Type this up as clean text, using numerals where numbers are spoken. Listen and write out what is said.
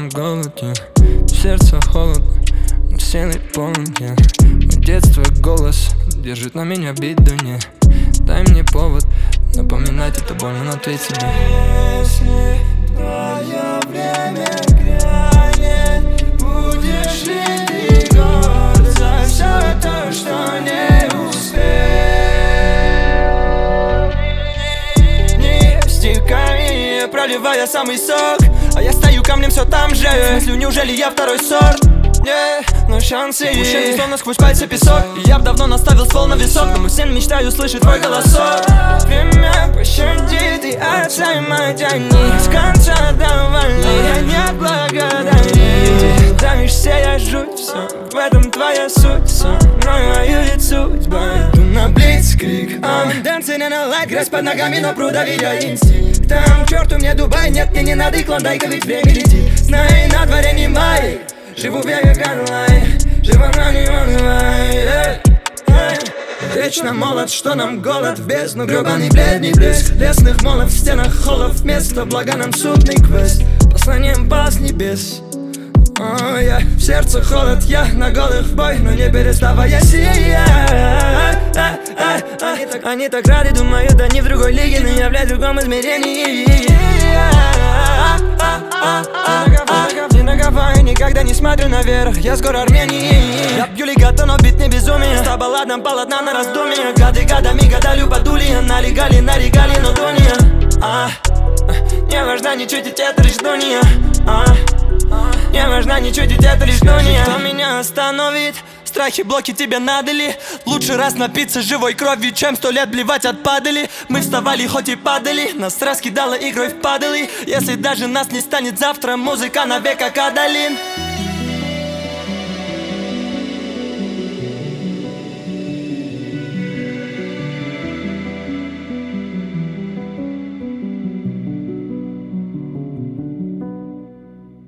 голод, в сердце холод, но силы полон, мой детство голос держит на меня обиду, не дай мне повод напоминать это больно, но ответь себе. Если твое время грянет, будешь ли ты горд за все то, что не успел? Не стихами, проливая самый сок, а я стою камнем все там же. В смысле, неужели я второй сорт? Не, но шансы ушли, словно сквозь пальцы песок. И я б давно наставил ствол на висок, но мой сын мечтает услышать твой голосок. Время пощадит и отзаймать они с конца довольны, я не благодарю. Давишься, я жуть, все, в этом твоя суть. Со мной воюет судьба, иду на блицкрик. I'm dancing in a light, грязь под ногами, но прудавить я инстинкт. Там, к черту мне Дубай, нет, мне не надо и клондайка, ведь время летит. Знай, на дворе не май, живу в веке Карлай, живо, но не унывай. Вечно молод, что нам голод в бездну, гребаный бледный блеск лесных молов в стенах холлов, вместо блага нам судный квест, посланием пас небес. Я в сердце холод, я на голых в бой, но не переставая сиять. Они так рады, думают, да не в другой лиге, но я, блядь, в другом измерении. Не на Гавайи, никогда не смотрю наверх, я с гор Армении. Я пью легато, но бит не безумие, ста балладам полотна на раздумье. Гады годами гадали, подули, налегали на регалии, но тония. Не важна ничуть, ведь это лишь дуния. Не важна ничуть, ведь это лишь дуния. Что меня остановит? Страхи, блоки тебе надо ли? Лучше раз напиться живой кровью, чем 100 лет блевать от падали. Мы вставали, хоть и падали, нас раскидало игрой в падали. Если даже нас не станет завтра, музыка навек как Адалин.